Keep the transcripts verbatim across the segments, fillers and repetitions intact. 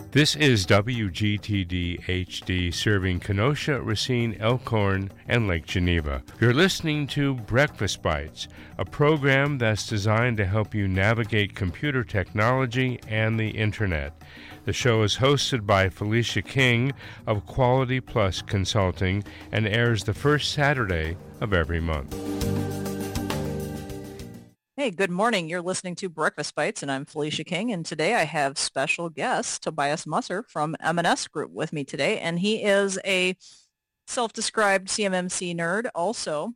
This is W G T D H D serving Kenosha, Racine, Elkhorn, and Lake Geneva. You're listening to Breakfast Bites, a program that's designed to help you navigate computer technology and the Internet. The show is hosted by Felicia King of Quality Plus Consulting and airs the first Saturday of every month. Hey, good morning. You're listening to Breakfast Bites, and I'm Felicia King, and today I have special guest Tobias Musser from M and S Group with me today, and he is a self-described C M M C nerd, also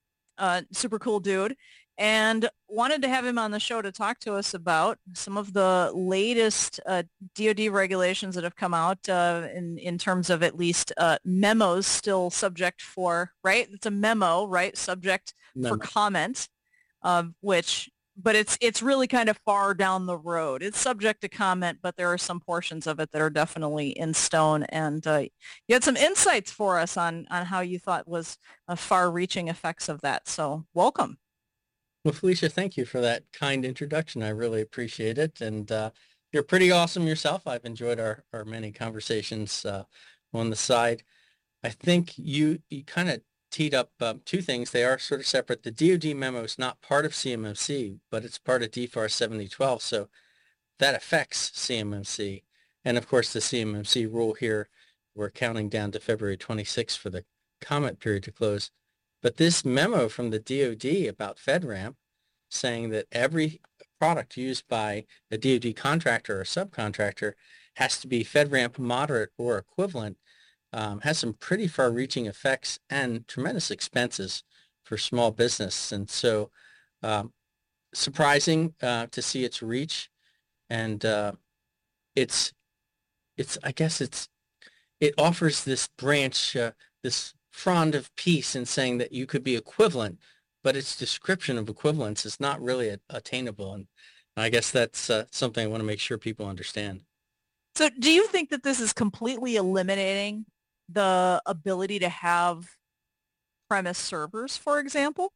uh, super cool dude, and wanted to have him on the show to talk to us about some of the latest uh, D O D regulations that have come out uh, in, in terms of at least uh, memos still subject for, right? It's a memo, right? Subject Memo. for comment. Uh, which, but it's it's really kind of far down the road. It's subject to comment, but there are some portions of it that are definitely in stone. And uh, you had some insights for us on, on how you thought was uh, far-reaching effects of that. So welcome. Well, Felicia, thank you for that kind introduction. I really appreciate it. And uh, you're pretty awesome yourself. I've enjoyed our, our many conversations uh, on the side. I think you, you kind of teed up um, two things. They are sort of separate. The D O D memo is not part of C M M C, but it's part of D FAR seventy twelve, so that affects C M M C. And of course, the C M M C rule here, we're counting down to February twenty-sixth for the comment period to close. But this memo from the D O D about FedRAMP saying that every product used by a D O D contractor or subcontractor has to be FedRAMP moderate or equivalent Um, has some pretty far-reaching effects and tremendous expenses for small business. And so um, surprising uh, to see its reach. And uh, it's, it's, I guess it's, it offers this branch, uh, this frond of peace in saying that you could be equivalent, but its description of equivalence is not really a, attainable. And I guess that's uh, something I want to make sure people understand. So do you think that this is completely eliminating the ability to have premise servers, for example?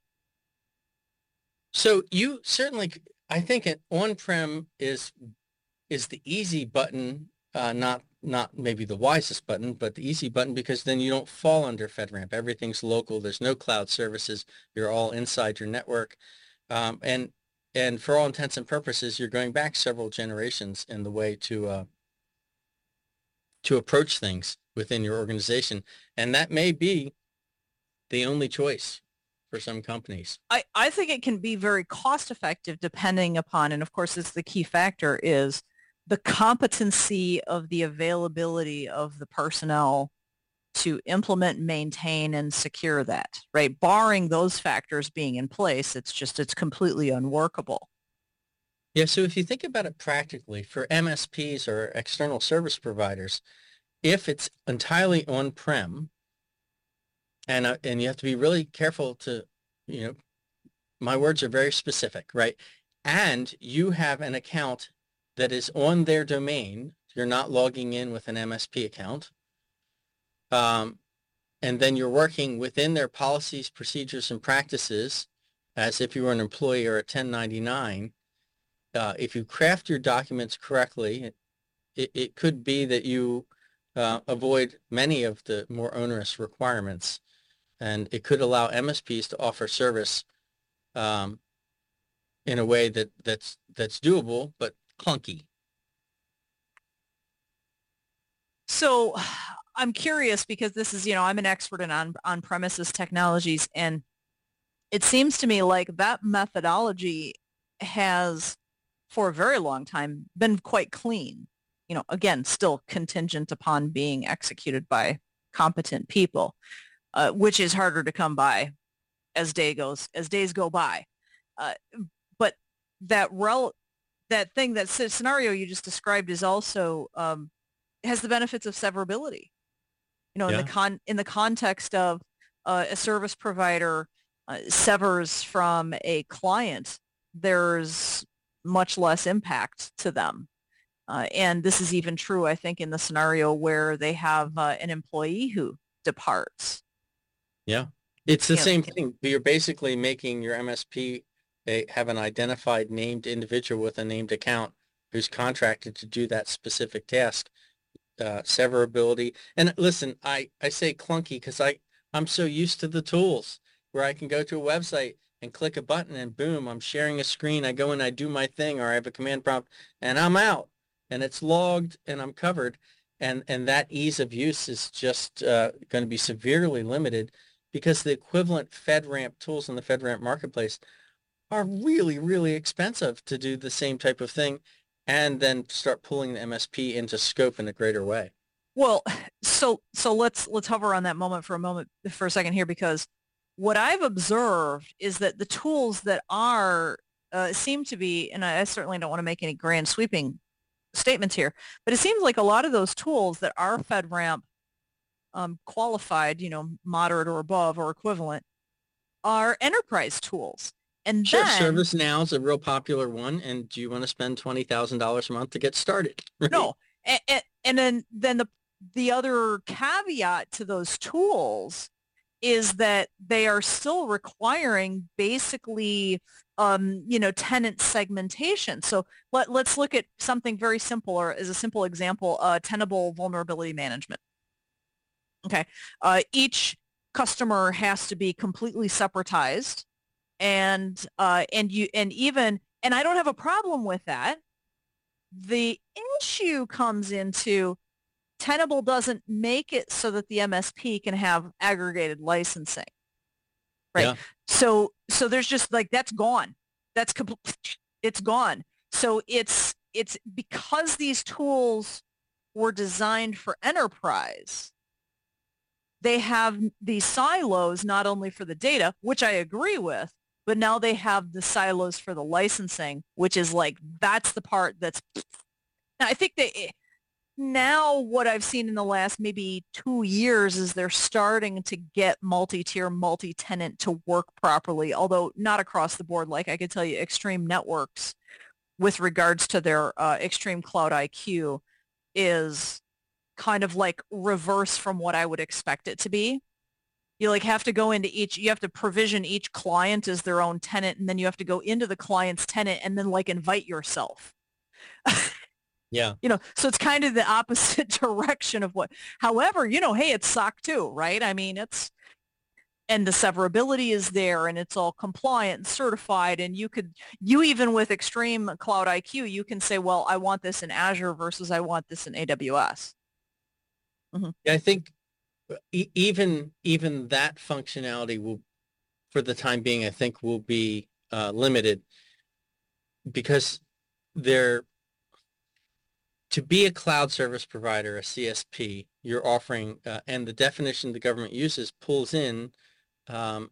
So you certainly, I think an on-prem is is the easy button, uh, not not maybe the wisest button, but the easy button, because then you don't fall under FedRAMP. Everything's local. There's no cloud services. You're all inside your network, um, and and for all intents and purposes, you're going back several generations in the way to uh, to approach things within your organization. And that may be the only choice for some companies. I, I think it can be very cost effective depending upon, and of course it's the key factor, is the competency of the availability of the personnel to implement, maintain, and secure that, right? Barring those factors being in place, it's just, it's completely unworkable. Yeah, so if you think about it practically, for M S Ps or external service providers, if it's entirely on-prem, and uh, and you have to be really careful to, you know, my words are very specific, right? And you have an account that is on their domain, you're not logging in with an M S P account, um, and then you're working within their policies, procedures, and practices as if you were an employee or a ten ninety-nine. Uh, if you craft your documents correctly, it, it could be that you uh, avoid many of the more onerous requirements, and it could allow M S Ps to offer service um, in a way that, that's, that's doable, but clunky. So I'm curious because this is, you know, I'm an expert in on, on-premises technologies, and it seems to me like that methodology has for a very long time been quite clean. You know, again, still contingent upon being executed by competent people, uh, which is harder to come by as day goes as days go by. Uh, but that rel that thing, that scenario you just described, is also um, has the benefits of severability. You know, Yeah. in the con in the context of uh, a service provider uh, severs from a client, there's much less impact to them. Uh, and this is even true, I think, in the scenario where they have uh, an employee who departs. Yeah, it's the You know, same thing. You're basically making your M S P a, have an identified named individual with a named account who's contracted to do that specific task. uh, severability. And listen, I, I say clunky because I, I'm so used to the tools where I can go to a website and click a button and boom, I'm sharing a screen. I go in, I do my thing, or I have a command prompt and I'm out and it's logged and I'm covered. And, and that ease of use is just uh, going to be severely limited because the equivalent FedRAMP tools in the FedRAMP marketplace are really, really expensive to do the same type of thing and then start pulling the M S P into scope in a greater way. Well, so so let's let's hover on that moment for a moment for a second here, because what I've observed is that the tools that are uh, seem to be, and I, I certainly don't want to make any grand sweeping statements here, but it seems like a lot of those tools that are FedRAMP um, qualified, you know, moderate or above or equivalent, are enterprise tools. And Sure, then, ServiceNow is a real popular one, and do you want to spend twenty thousand dollars a month to get started? Right? no, and, and, and then then the the other caveat to those tools is that they are still requiring basically, um, you know, tenant segmentation. So let, let's look at something very simple, or as a simple example, uh, Tenable vulnerability management. Okay, uh, each customer has to be completely separatized, and uh, and you and even and I don't have a problem with that. The issue comes into Tenable doesn't make it so that the M S P can have aggregated licensing, right? Yeah. So, so there's just like, that's gone. That's complete. It's gone. So it's, it's because these tools were designed for enterprise, they have these silos, not only for the data, which I agree with, but now they have the silos for the licensing, which is like, that's the part that's, now I think they, now what I've seen in the last maybe two years is they're starting to get multi-tier, multi-tenant to work properly, although not across the board. Like I could tell you, Extreme Networks, with regards to their uh, Extreme Cloud I Q, is kind of like reverse from what I would expect it to be. You like have to go into each, you have to provision each client as their own tenant, and then you have to go into the client's tenant and then like invite yourself. Yeah. You know, so it's kind of the opposite direction of what, however, you know, hey, it's S O C two, right? I mean, it's, and the severability is there and it's all compliant and certified. And you could, you even with Extreme Cloud I Q, you can say, well, I want this in Azure versus I want this in A W S. Mm-hmm. Yeah, I think e- even, even that functionality will, for the time being, I think will be uh, limited because they're, to be a cloud service provider, a C S P, you're offering, uh, and the definition the government uses pulls in um,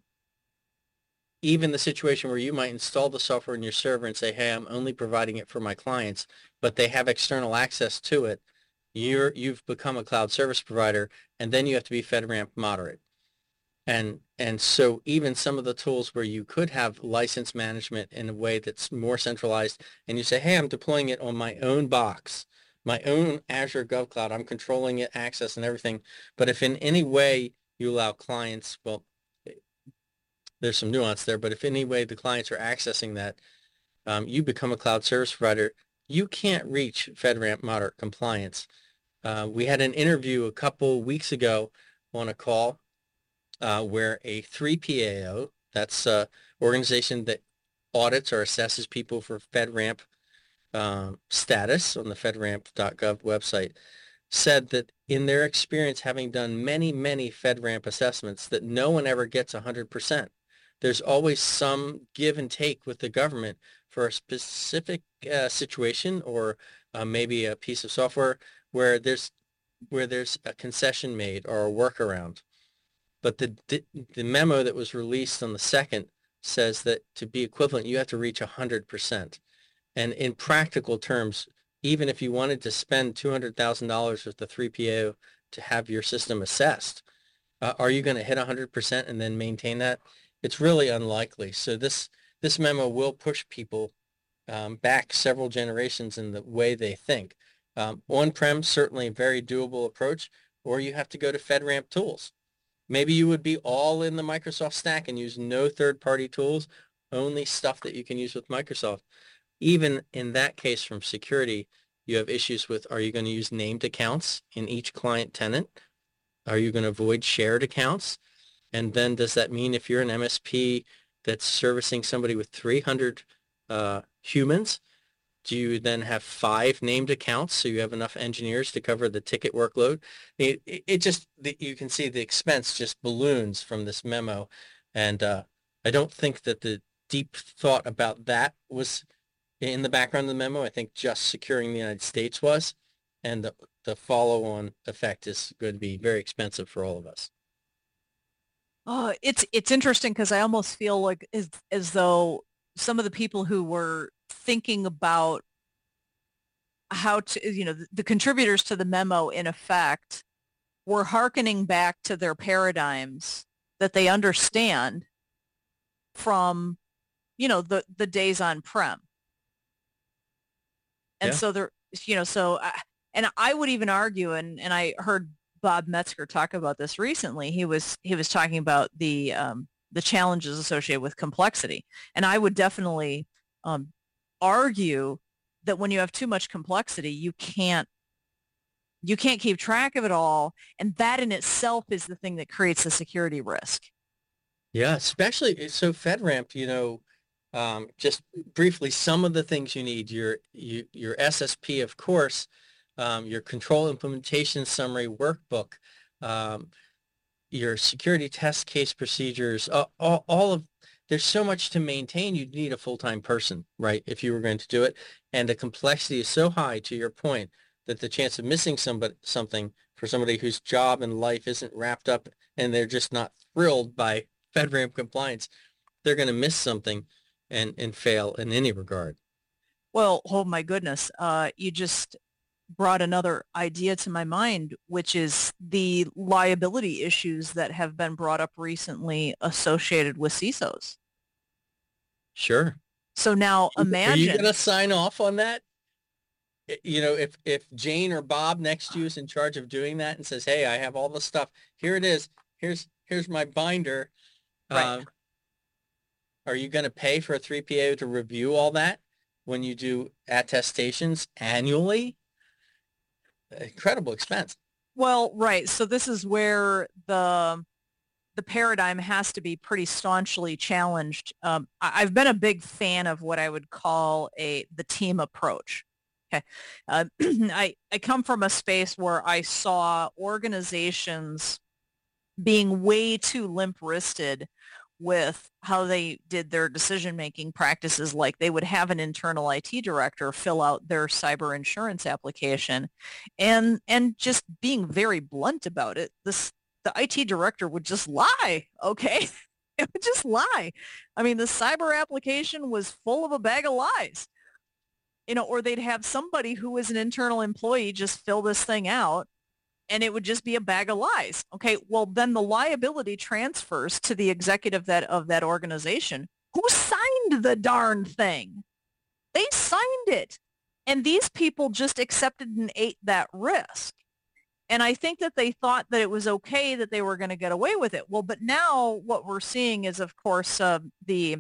even the situation where you might install the software in your server and say, hey, I'm only providing it for my clients, but they have external access to it. You're, you've become a cloud service provider, and then you have to be FedRAMP moderate. And, and so even some of the tools where you could have license management in a way that's more centralized, and you say, hey, I'm deploying it on my own box, my own Azure GovCloud, I'm controlling it, access and everything. But if in any way you allow clients, well, there's some nuance there, but if in any way the clients are accessing that, um, you become a cloud service provider, you can't reach FedRAMP moderate compliance. Uh, we had an interview a couple weeks ago on a call uh, where a three P A O, that's an organization that audits or assesses people for FedRAMP Um, status on the FedRAMP dot gov website, said that in their experience, having done many, many FedRAMP assessments, that no one ever gets one hundred percent. There's always some give and take with the government for a specific uh, situation or uh, maybe a piece of software where there's where there's a concession made or a workaround. But the the memo that was released on the second says that to be equivalent, you have to reach one hundred percent. And in practical terms, even if you wanted to spend two hundred thousand dollars with the three P A O to have your system assessed, uh, are you going to hit one hundred percent and then maintain that? It's really unlikely. So this, this memo will push people um, back several generations in the way they think. Um, on-prem, certainly a very doable approach, or you have to go to FedRAMP tools. Maybe you would be all in the Microsoft stack and use no third-party tools, only stuff that you can use with Microsoft. Even in that case, from security, You have issues with, are you going to use named accounts in each client tenant? Are you going to avoid shared accounts? And then does that mean if you're an M S P that's servicing somebody with three hundred uh, humans, do you then have five named accounts so you have enough engineers to cover the ticket workload? It, it, it just, the, you can see the expense just balloons from this memo. And uh, I don't think that the deep thought about that was in the background of the memo. I think just securing the United States was, and the, the follow-on effect is going to be very expensive for all of us. Oh, it's it's interesting because I almost feel like as, as though some of the people who were thinking about how to, you know, the, the contributors to the memo, in effect, were hearkening back to their paradigms that they understand from, you know, the, the days on prem. And Yeah. so they're, you know, so, I, and I would even argue, and, and I heard Bob Metzger talk about this recently. He was, he was talking about the, um, the challenges associated with complexity. And I would definitely um, argue that when you have too much complexity, you can't, you can't keep track of it all. And that in itself is the thing that creates a security risk. Yeah, especially, so FedRAMP, you know, um, just briefly, some of the things you need, your, you, your S S P, of course, um, your control implementation summary workbook, um, your security test case procedures, all, all, all of, there's so much to maintain. You'd need a full-time person, right, if you were going to do it. And the complexity is so high, to your point, that the chance of missing somebody, something for somebody whose job and life isn't wrapped up and they're just not thrilled by FedRAMP compliance, they're going to miss something and, and fail in any regard. Well, oh my goodness. Uh, you just brought another idea to my mind, which is the liability issues that have been brought up recently associated with C I S Os. Sure. So now imagine. Are you going to sign off on that? You know, if, if Jane or Bob next to you is in charge of doing that and says, hey, I have all the stuff. Here it is. Here's, here's my binder. Right. Uh, are you going to pay for a three P A to review all that when you do attestations annually? Incredible expense. Well, right. So this is where the the paradigm has to be pretty staunchly challenged. Um, I, I've been a big fan of what I would call a the team approach. Okay, uh, I I come from a space where I saw organizations being way too limp-wristed with how they did their decision-making practices. Like they would have an internal I T director fill out their cyber insurance application, and and just being very blunt about it, this the I T director would just lie, okay? It would just lie. I mean, the cyber application was full of a bag of lies. You know, or they'd have somebody who was an internal employee just fill this thing out, and it would just be a bag of lies. Okay, well, then the liability transfers to the executive that of that organization who signed the darn thing. They signed it. And these people just accepted and ate that risk. And I think that they thought that it was okay that they were going to get away with it. Well, but now what we're seeing is, of course, uh, the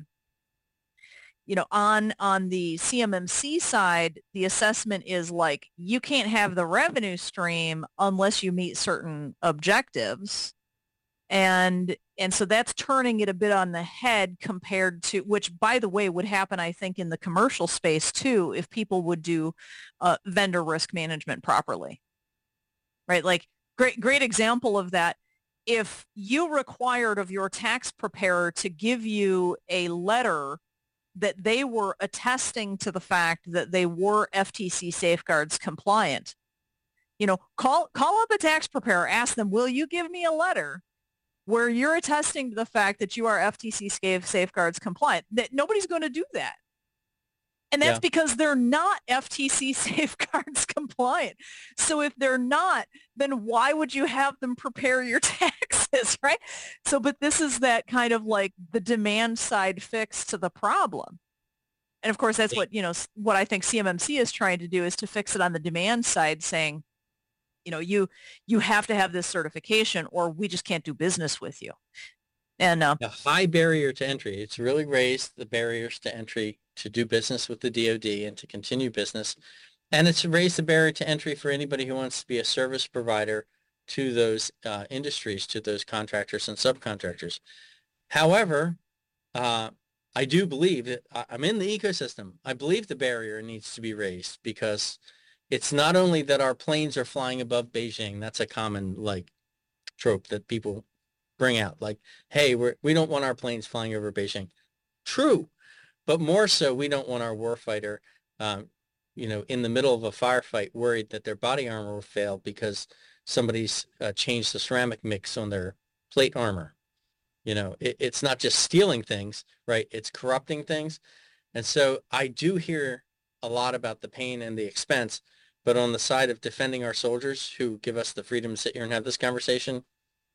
you know, on on the C M M C side, the assessment is like, you can't have the revenue stream unless you meet certain objectives. And and so that's turning it a bit on the head compared to, which, by the way, would happen, I think, in the commercial space too, if people would do uh, vendor risk management properly. Right? Like, great great example of that. If you required of your tax preparer to give you a letter that they were attesting to the fact that they were F T C safeguards compliant, you know, call call up a tax preparer, ask them, will you give me a letter where you're attesting to the fact that you are F T C safeguards compliant? That nobody's going to do that. And that's Yeah. because they're not F T C safeguards compliant. So if they're not, then why would you have them prepare your taxes, right? So, but this is that kind of like the demand side fix to the problem. And of course, that's what, you know, what I think C M M C is trying to do is to fix it on the demand side, saying, you know, you, you have to have this certification or we just can't do business with you. And uh, a high barrier to entry. It's really raised the barriers to entry to do business with the D O D and to continue business. And it's raised the barrier to entry for anybody who wants to be a service provider to those uh, industries, to those contractors and subcontractors. However, uh, I do believe that I'm in the ecosystem. I believe the barrier needs to be raised because it's not only that our planes are flying above Beijing. That's a common like trope that people bring out. Like, hey, we're, we don't want our planes flying over Beijing. True, but more so, we don't want our warfighter, um, you know, in the middle of a firefight, worried that their body armor will fail because somebody's uh, changed the ceramic mix on their plate armor. You know, it, it's not just stealing things, right? It's corrupting things. And so I do hear a lot about the pain and the expense, but on the side of defending our soldiers who give us the freedom to sit here and have this conversation,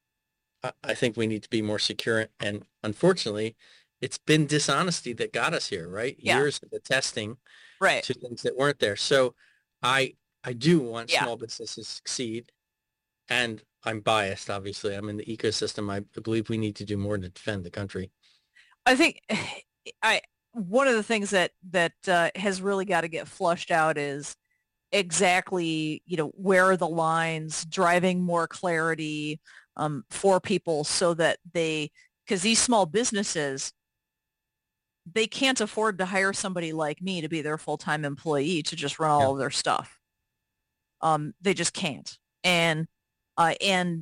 I, I think we need to be more secure. And unfortunately, it's been dishonesty that got us here, right? Yeah. Years of the testing Right. to things that weren't there. So I I do want Yeah. small businesses to succeed. And I'm biased, obviously. I'm in the ecosystem. I believe we need to do more to defend the country. I think I one of the things that that uh, has really got to get flushed out is exactly, you know, where are the lines, driving more clarity um, for people so that they, because these small businesses, they can't afford to hire somebody like me to be their full-time employee to just run all Yeah. of their stuff. Um, they just can't. And uh, and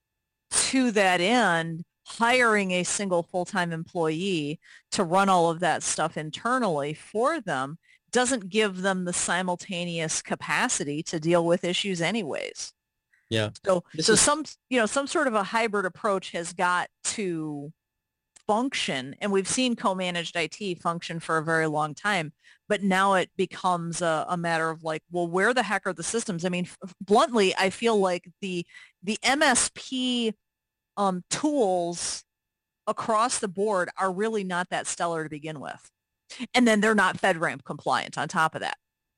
to that end, hiring a single full-time employee to run all of that stuff internally for them doesn't give them the simultaneous capacity to deal with issues anyways. Yeah. So, This so is- some, you know, some sort of a hybrid approach has got to function, and we've seen co-managed I T function for a very long time, but now it becomes a, a matter of like, well, where the heck are the systems? I mean, f- bluntly, I feel like the the M S P um, tools across the board are really not that stellar to begin with, and then they're not FedRAMP compliant on top of that.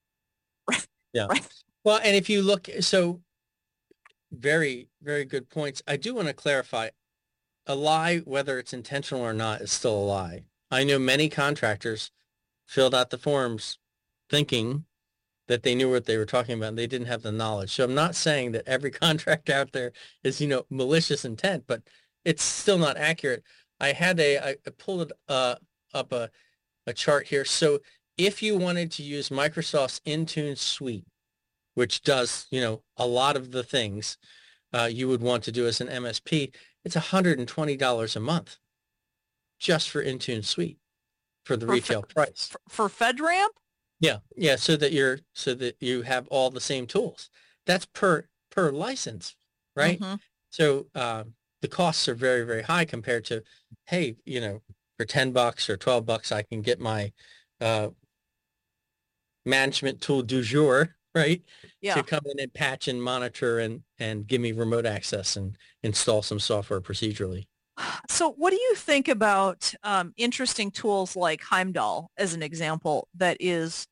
Yeah. Right. Well, and if you look, so very, very good points. I do want to clarify, a lie, whether it's intentional or not, is still a lie. I know many contractors filled out the forms thinking that they knew what they were talking about and they didn't have the knowledge. So I'm not saying that every contractor out there is, you know, malicious intent, but it's still not accurate. I had a, I pulled it uh, up a, a chart here. So if you wanted to use Microsoft's Intune suite, which does, you know, a lot of the things uh, you would want to do as an M S P, it's one hundred twenty dollars a month just for Intune suite for the For retail Fe- price. For, for FedRAMP, Yeah, yeah, so that you're so that you have all the same tools. That's per per license, right? Mhm. So um, the costs are very, very high compared to, hey, you know, for ten bucks or twelve bucks, I can get my uh, management tool du jour, right? Yeah. To come in and patch and monitor and and give me remote access and install some software procedurally. So what do you think about um, interesting tools like Heimdall as an example that is,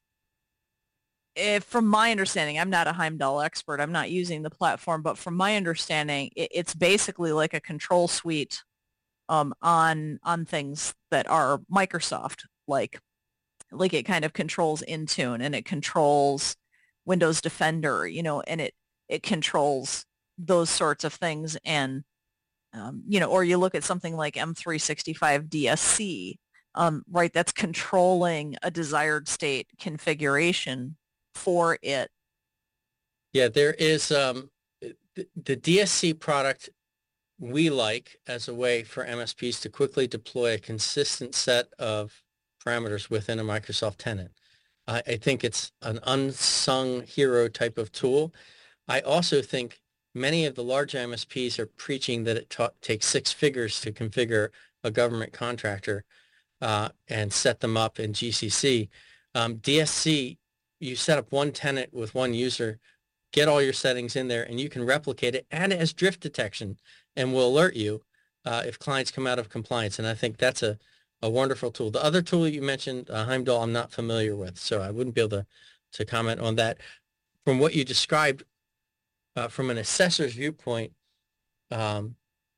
if, from my understanding, I'm not a Heimdall expert, I'm not using the platform, but from my understanding, it, it's basically like a control suite um, on on things that are Microsoft, like like it kind of controls Intune and it controls Windows Defender, you know, and it it controls those sorts of things. And Um, you know, or you look at something like M three sixty-five D S C, um, right? That's controlling a desired state configuration for it. Yeah, there is um, the, the D S C product we like as a way for M S Ps to quickly deploy a consistent set of parameters within a Microsoft tenant. I, I think it's an unsung hero type of tool. I also think many of the large M S Ps are preaching that it ta- takes six figures to configure a government contractor uh, and set them up in G C C. Um, D S C, you set up one tenant with one user, get all your settings in there, and you can replicate it, add it as drift detection, and will alert you uh, if clients come out of compliance. And I think that's a, a wonderful tool. The other tool you mentioned, uh, Heimdall, I'm not familiar with, so I wouldn't be able to, to comment on that. From what you described, Uh, from an assessor's viewpoint, um,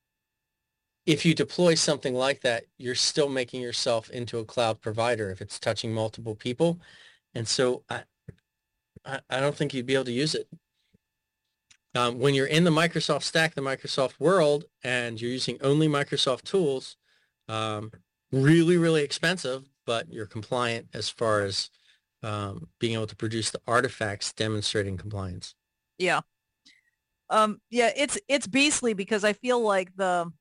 if you deploy something like that, you're still making yourself into a cloud provider if it's touching multiple people. And so I, I, I don't think you'd be able to use it. Um, when you're in the Microsoft stack, the Microsoft world, and you're using only Microsoft tools, um, really, really expensive, but you're compliant as far as um, being able to produce the artifacts demonstrating compliance. Yeah. Um, yeah, it's it's beastly because I feel like the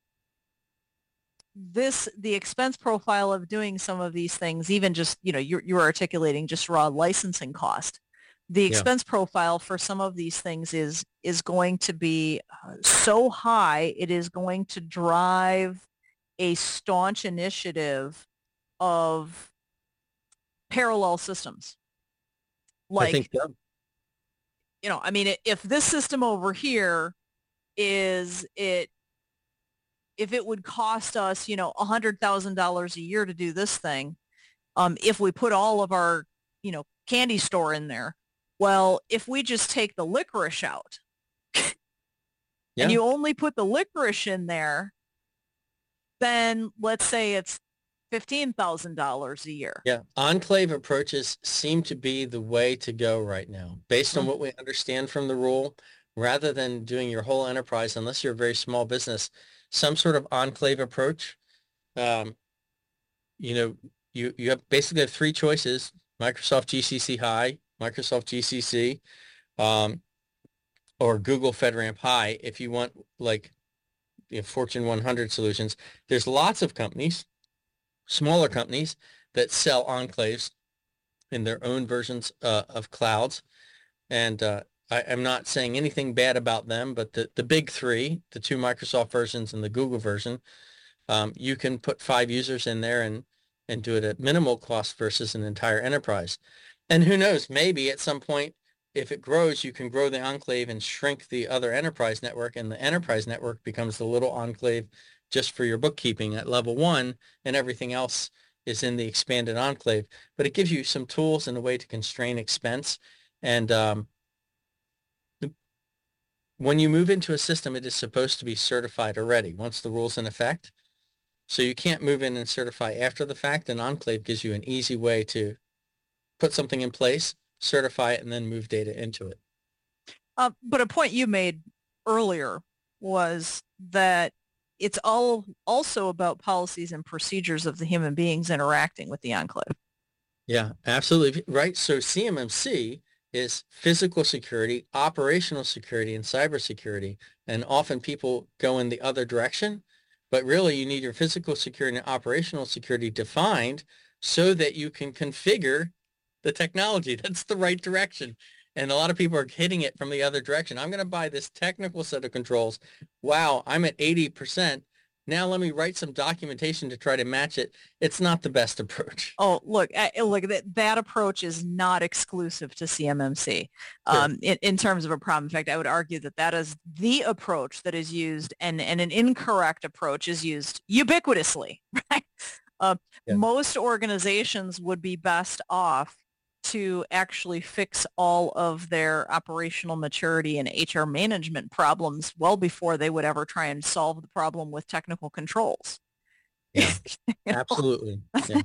this the expense profile of doing some of these things, even just, you know, you're you're articulating just raw licensing cost. The Yeah. expense profile for some of these things is is going to be uh, so high, it is going to drive a staunch initiative of parallel systems. I think Like, so. you know, I mean, i- if this system over here is it, if it would cost us, you know, a hundred thousand dollars a year to do this thing, um, if we put all of our, you know, candy store in there, well, if we just take the licorice out and Yeah. you only put the licorice in there, then let's say it's fifteen thousand dollars a year. Yeah. Enclave approaches seem to be the way to go right now, based on Mm. what we understand from the rule, rather than doing your whole enterprise, unless you're a very small business, some sort of enclave approach. Um, you know, you, you have basically have three choices: Microsoft G C C High, Microsoft G C C, um, or Google FedRAMP High. If you want like, you know, Fortune one hundred solutions, there's lots of companies, smaller companies, that sell enclaves in their own versions uh, of clouds. And uh, I, I'm not saying anything bad about them, but the, the big three, the two Microsoft versions and the Google version, um, you can put five users in there and, and do it at minimal cost versus an entire enterprise. And who knows, maybe at some point, if it grows, you can grow the enclave and shrink the other enterprise network, and the enterprise network becomes the little enclave just for your bookkeeping at level one, and everything else is in the expanded enclave. But it gives you some tools and a way to constrain expense. And um, when you move into a system, it is supposed to be certified already once the rule's in effect. So you can't move in and certify after the fact. An enclave gives you an easy way to put something in place, certify it, and then move data into it. Uh, but a point you made earlier was that it's all also about policies and procedures of the human beings interacting with the enclave. Yeah, absolutely. Right. So C M M C is physical security, operational security, and cybersecurity. And often people go in the other direction, but really you need your physical security and operational security defined so that you can configure the technology. That's the right direction. And a lot of people are hitting it from the other direction. I'm going to buy this technical set of controls. Wow, I'm at eighty percent. Now let me write some documentation to try to match it. It's not the best approach. Oh, look, uh, look, that, that approach is not exclusive to C M M C Sure. um, in, in terms of a problem. In fact, I would argue that that is the approach that is used, and, and an incorrect approach is used ubiquitously, right? Uh, Yeah. Most organizations would be best off to actually fix all of their operational maturity and H R management problems well before they would ever try and solve the problem with technical controls. Yeah, You know? absolutely. Yeah.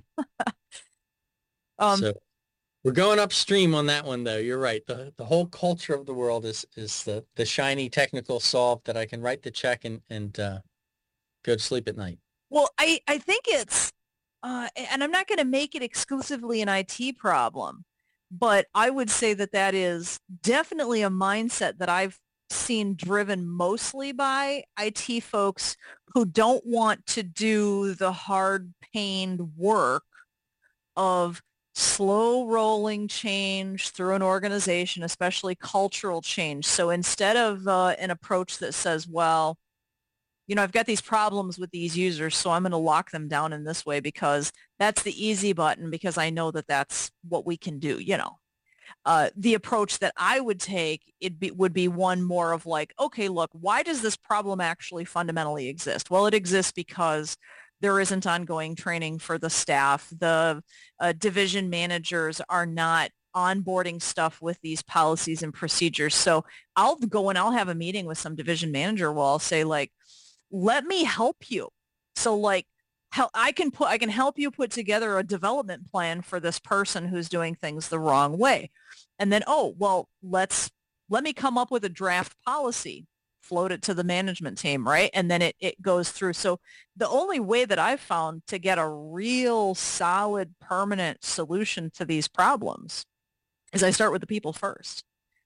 Um, So we're going upstream on that one, though. You're right. The the whole culture of the world is is the the shiny technical solve that I can write the check and and uh, go to sleep at night. Well, I, I think it's, uh, and I'm not going to make it exclusively an I T problem, but I would say that that is definitely a mindset that I've seen driven mostly by I T folks who don't want to do the hard-pained work of slow rolling change through an organization, especially cultural change. So instead of uh, an approach that says, well, you know, I've got these problems with these users, so I'm going to lock them down in this way because that's the easy button because I know that that's what we can do, you know. Uh, the approach that I would take it be, would be one more of like, okay, look, why does this problem actually fundamentally exist? Well, it exists because there isn't ongoing training for the staff. The uh, division managers are not onboarding stuff with these policies and procedures. So I'll go and I'll have a meeting with some division manager where I'll say like, let me help you. So like, help, I can put, I can help you put together a development plan for this person who's doing things the wrong way. And then, oh, well, let's, let me come up with a draft policy, float it to the management team, right? And then it, it goes through. So the only way that I've found to get a real solid, permanent solution to these problems is I start with the people first.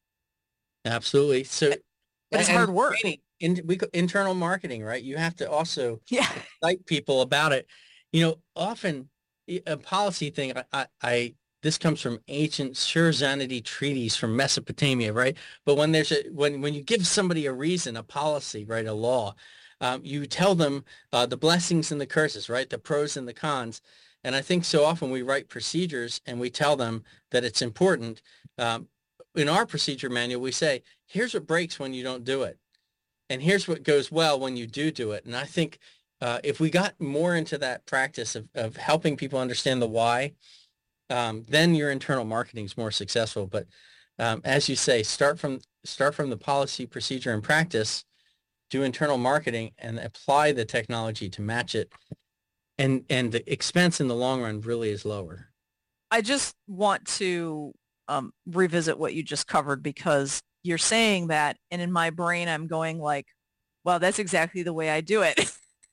Absolutely. So, but it's hard work. In, we, internal marketing, right? You have to also yeah. excite people about it. You know, often a policy thing, I, I, I this comes from ancient Shur-Zanidi treaties from Mesopotamia, right? But when there's a, when, when you give somebody a reason, a policy, right, a law, um, you tell them uh, the blessings and the curses, right? The pros and the cons. And I think so often we write procedures and we tell them that it's important. Um, in our procedure manual, we say, here's what breaks when you don't do it. And here's what goes well when you do do it. And I think uh, if we got more into that practice of, of helping people understand the why, um, then your internal marketing is more successful. But um, as you say, start from start from the policy, procedure, and practice, do internal marketing, and apply the technology to match it. And and the expense in the long run really is lower. I just want to um, revisit what you just covered, because you're saying that, and in my brain, I'm going like, well, that's exactly the way I do it.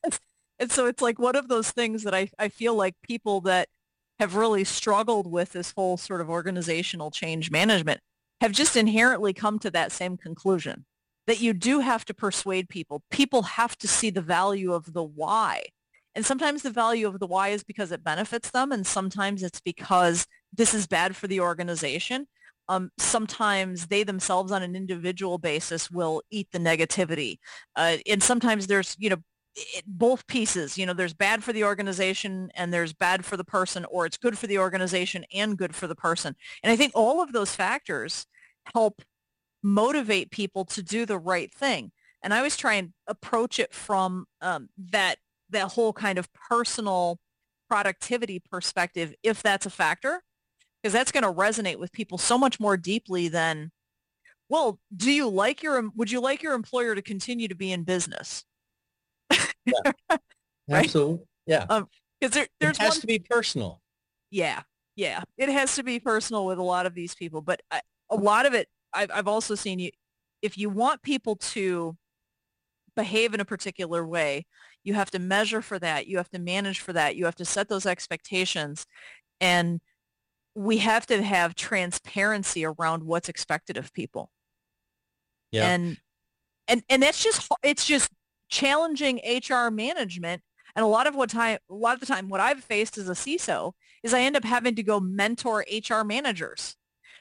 And so it's like one of those things that I, I feel like people that have really struggled with this whole sort of organizational change management have just inherently come to that same conclusion, that you do have to persuade people. People have to see the value of the why. And sometimes the value of the why is because it benefits them, and sometimes it's because this is bad for the organization. Um, sometimes they themselves on an individual basis will eat the negativity. Uh, and sometimes there's, you know, it, both pieces, you know, there's bad for the organization and there's bad for the person, or it's good for the organization and good for the person. And I think all of those factors help motivate people to do the right thing. And I always try and approach it from um, that, that whole kind of personal productivity perspective, if that's a factor, because that's going to resonate with people so much more deeply than, well, do you like your, would you like your employer to continue to be in business? Yeah. Right? Absolutely. Yeah. Um, because there, there's it has one, to be personal. Yeah. Yeah. It has to be personal with a lot of these people, but I, a lot of it, I've, I've also seen you, if you want people to behave in a particular way, you have to measure for that. You have to manage for that. You have to set those expectations, and we have to have transparency around what's expected of people. Yeah. And, and, and that's just, it's just challenging H R management. And a lot of what time, a lot of the time, what I've faced as a C I S O is I end up having to go mentor H R managers.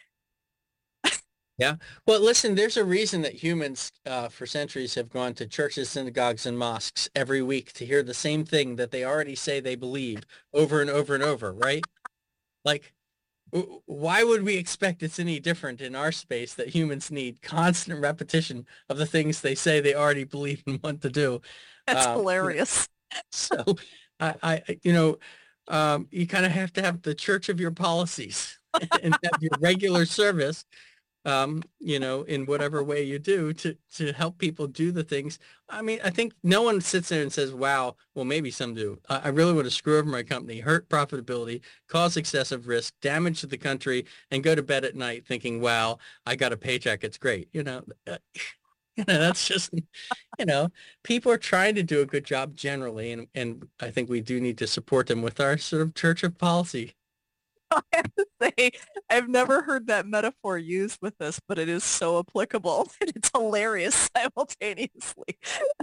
Yeah. Well, listen, there's a reason that humans uh, for centuries have gone to churches, synagogues, and mosques every week to hear the same thing that they already say they believe over and over and over, right? Like, why would we expect it's any different in our space that humans need constant repetition of the things they say they already believe and want to do? That's um, hilarious. So, I, I, you know, um, you kind of have to have the church of your policies and have your regular service, um, you know, in whatever way you do to, to help people do the things. I mean, I think no one sits there and says, wow, well, maybe some do. I, I really want to screw over my company, hurt profitability, cause excessive risk, damage to the country, and go to bed at night thinking, wow, I got a paycheck. It's great. You know, uh, you know, that's just, you know, people are trying to do a good job generally. And, and I think we do need to support them with our sort of church of policy. I have to say, I've never heard that metaphor used with this, but it is so applicable. It's hilarious simultaneously.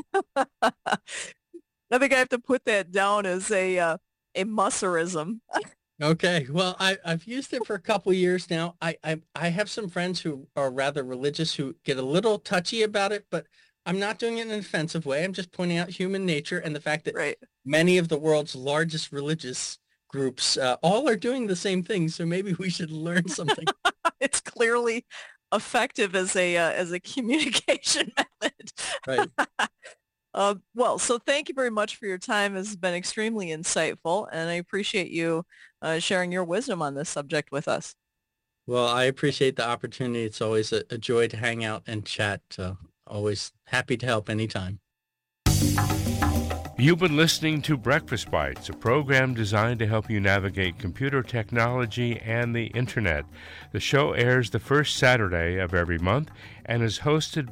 I think I have to put that down as a uh, a Musserism. Okay, well, I, I've used it for a couple of years now. I, I I have some friends who are rather religious who get a little touchy about it, but I'm not doing it in an offensive way. I'm just pointing out human nature and the fact that right. many of the world's largest religious groups uh, all are doing the same thing, so maybe we should learn something. It's clearly effective as a uh, as a communication method. Right. uh, well, so thank you very much for your time. This has been extremely insightful, and I appreciate you uh, sharing your wisdom on this subject with us. Well, I appreciate the opportunity. It's always a, a joy to hang out and chat. Uh, always happy to help anytime. You've been listening to Breakfast Bites, a program designed to help you navigate computer technology and the Internet. The show airs the first Saturday of every month and is hosted